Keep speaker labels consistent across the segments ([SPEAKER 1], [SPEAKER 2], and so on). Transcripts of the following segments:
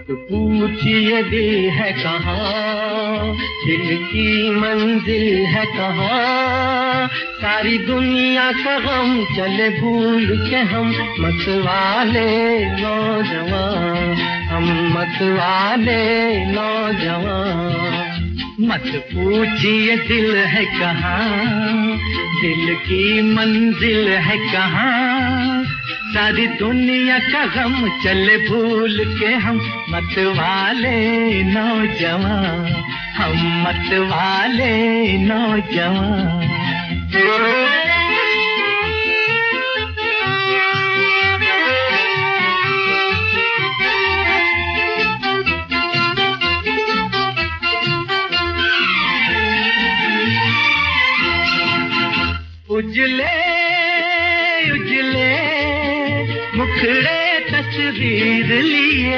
[SPEAKER 1] मत पूछिए दिल है कहाँ, दिल की मंजिल है कहाँ। सारी दुनिया का गम चले भूल के हम मत वाले नौजवान, हम मत वाले नौजवान। मत पूछिए दिल है कहाँ, दिल की मंजिल है कहाँ। सारी दुनिया का गम चले भूल के हम मत वाले नौजवान, हम मत वाले नौजवान। उजले उजले मुखड़े तस्वीर लिए,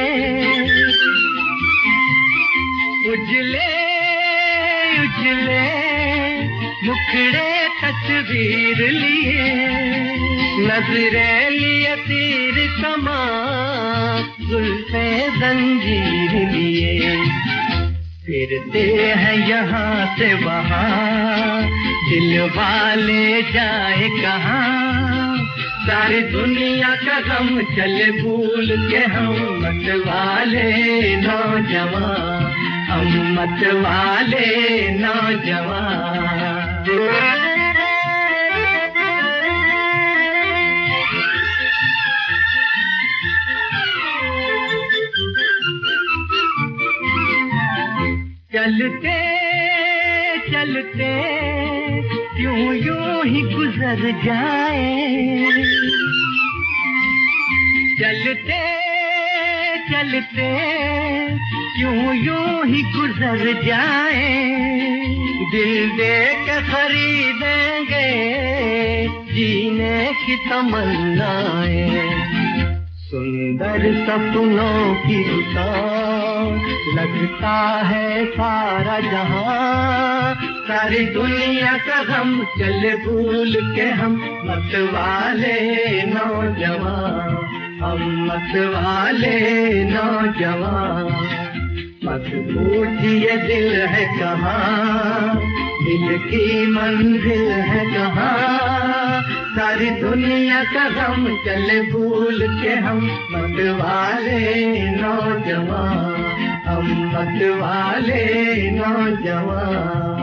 [SPEAKER 1] उजले उजले मुखड़े तस्वीर लिए। नजरे लिए तीर कमान, जुल्फे जंजीर लिए। फिरते हैं यहाँ से वहाँ, दिल वाले जाए कहाँ। सारी दुनिया का गम चले भूल के हम मत वाले नौजवान, हम मत वाले नौजवान। चलते चलते क्यों यूं ही गुजर जाए, चलते चलते क्यों यूं ही गुजर जाए। दिल दे के खरीदेंगे जीने की तमन्नाएं। सुंदर सपनों की दुकान लगता है सारा जहां। सारी दुनिया का गम चले भूल के हम मत वाले नौजवान, हम मत वाले नौजवान। मत पूछिए दिल है कहाँ, दिल की मंजिल है कहाँ। सारी दुनिया का गम चले भूल के हम मत वाले नौजवान, हम मत वाले नौजवान।